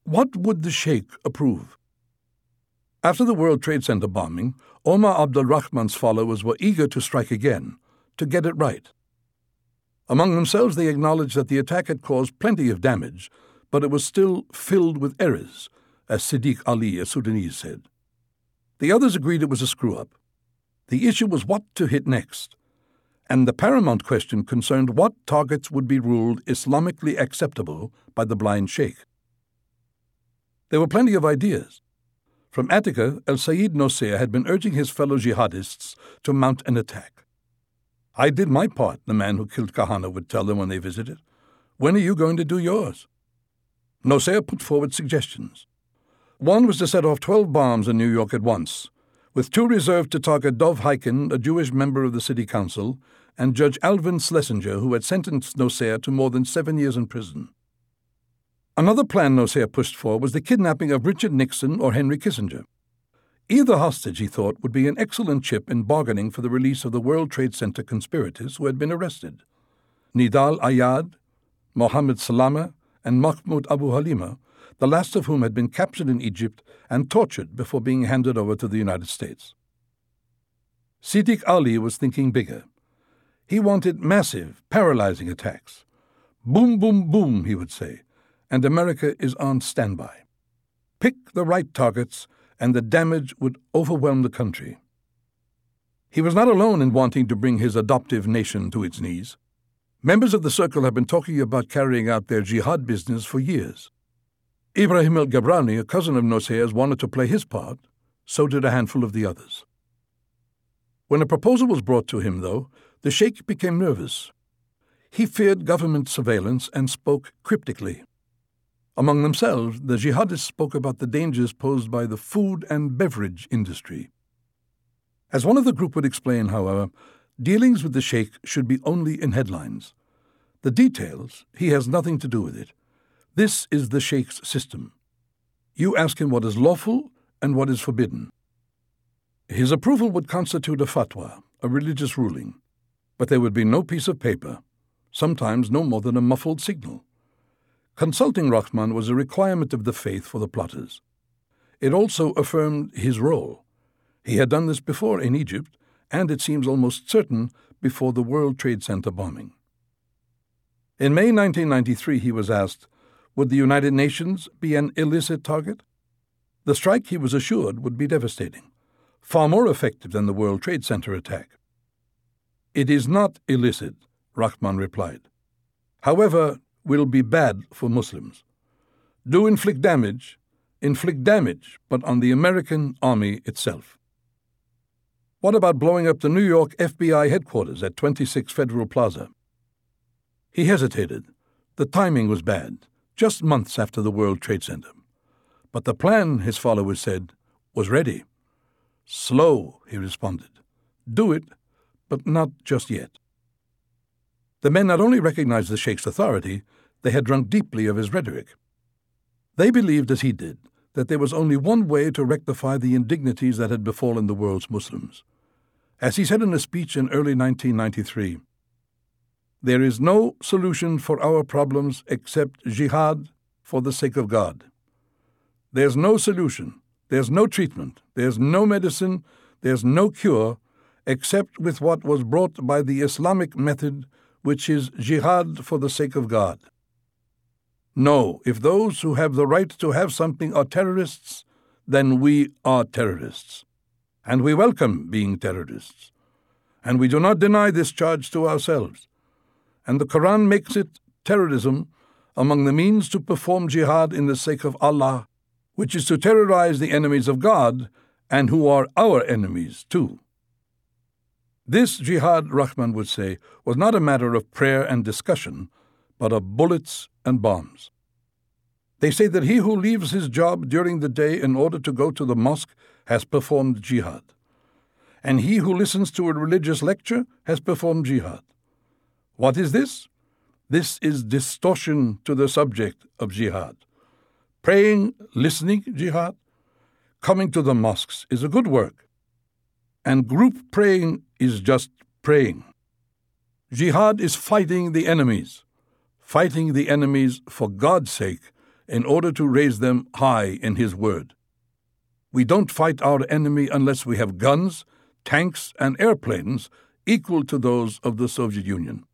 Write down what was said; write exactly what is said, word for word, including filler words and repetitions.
What would the Sheikh approve? After the World Trade Center bombing, Omar Abdul Rahman's followers were eager to strike again, to get it right. Among themselves, they acknowledged that the attack had caused plenty of damage, but it was still filled with errors, as Siddiq Ali, a Sudanese, said. The others agreed it was a screw-up. The issue was what to hit next, and the paramount question concerned what targets would be ruled Islamically acceptable by the blind sheikh. There were plenty of ideas. From Attica, El-Sayed Nosseir had been urging his fellow jihadists to mount an attack. "I did my part," the man who killed Kahana would tell them when they visited. "When are you going to do yours?" Nosseir put forward suggestions. One was to set off twelve bombs in New York at once, with two reserved to target Dov Hikind, a Jewish member of the city council, and Judge Alvin Schlesinger, who had sentenced Nosseir to more than seven years in prison. Another plan Nosseir pushed for was the kidnapping of Richard Nixon or Henry Kissinger. Either hostage, he thought, would be an excellent chip in bargaining for the release of the World Trade Center conspirators who had been arrested. Nidal Ayad, Mohammed Salama, and Mahmoud Abu Halima, the last of whom had been captured in Egypt and tortured before being handed over to the United States. Siddiq Ali was thinking bigger. He wanted massive, paralyzing attacks. "Boom, boom, boom," he would say, and America is on standby. Pick the right targets, and the damage would overwhelm the country. He was not alone in wanting to bring his adoptive nation to its knees. Members of the circle had been talking about carrying out their jihad business for years. Ibrahim el-Gabrani, a cousin of Nosseir's, wanted to play his part. So did a handful of the others. When a proposal was brought to him, though, the sheikh became nervous. He feared government surveillance and spoke cryptically. Among themselves, the jihadists spoke about the dangers posed by the food and beverage industry. As one of the group would explain, however, dealings with the sheikh should be only in headlines. The details, he has nothing to do with it. This is the sheikh's system. You ask him what is lawful and what is forbidden. His approval would constitute a fatwa, a religious ruling, but there would be no piece of paper, sometimes no more than a muffled signal. Consulting Rahman was a requirement of the faith for the plotters. It also affirmed his role. He had done this before in Egypt, and it seems almost certain before the World Trade Center bombing. In May nineteen ninety-three, he was asked, would the United Nations be an illicit target? The strike, he was assured, would be devastating, far more effective than the World Trade Center attack. "It is not illicit," Rahman replied. "However, will be bad for Muslims. Do inflict damage, inflict damage, but on the American army itself." What about blowing up the New York F B I headquarters at twenty-six Federal Plaza? He hesitated. The timing was bad, just months after the World Trade Center. But the plan, his followers said, was ready. "Slow," he responded. "Do it, but not just yet." The men not only recognized the sheikh's authority, they had drunk deeply of his rhetoric. They believed, as he did, that there was only one way to rectify the indignities that had befallen the world's Muslims. As he said in a speech in early nineteen ninety-three, "There is no solution for our problems except jihad for the sake of God. There's no solution, there's no treatment, there's no medicine, there's no cure, except with what was brought by the Islamic method, which is jihad for the sake of God. No, if those who have the right to have something are terrorists, then we are terrorists. And we welcome being terrorists. And we do not deny this charge to ourselves. And the Quran makes it terrorism among the means to perform jihad in the sake of Allah, which is to terrorize the enemies of God and who are our enemies too." This jihad, Rahman would say, was not a matter of prayer and discussion, but of bullets and bombs. They say that he who leaves his job during the day in order to go to the mosque has performed jihad, and he who listens to a religious lecture has performed jihad. What is this? This is distortion to the subject of jihad. Praying, listening, jihad. Coming to the mosques is a good work, and group praying is just praying. Jihad is fighting the enemies. Fighting the enemies for God's sake in order to raise them high in his word. We don't fight our enemy unless we have guns, tanks, and airplanes equal to those of the Soviet Union.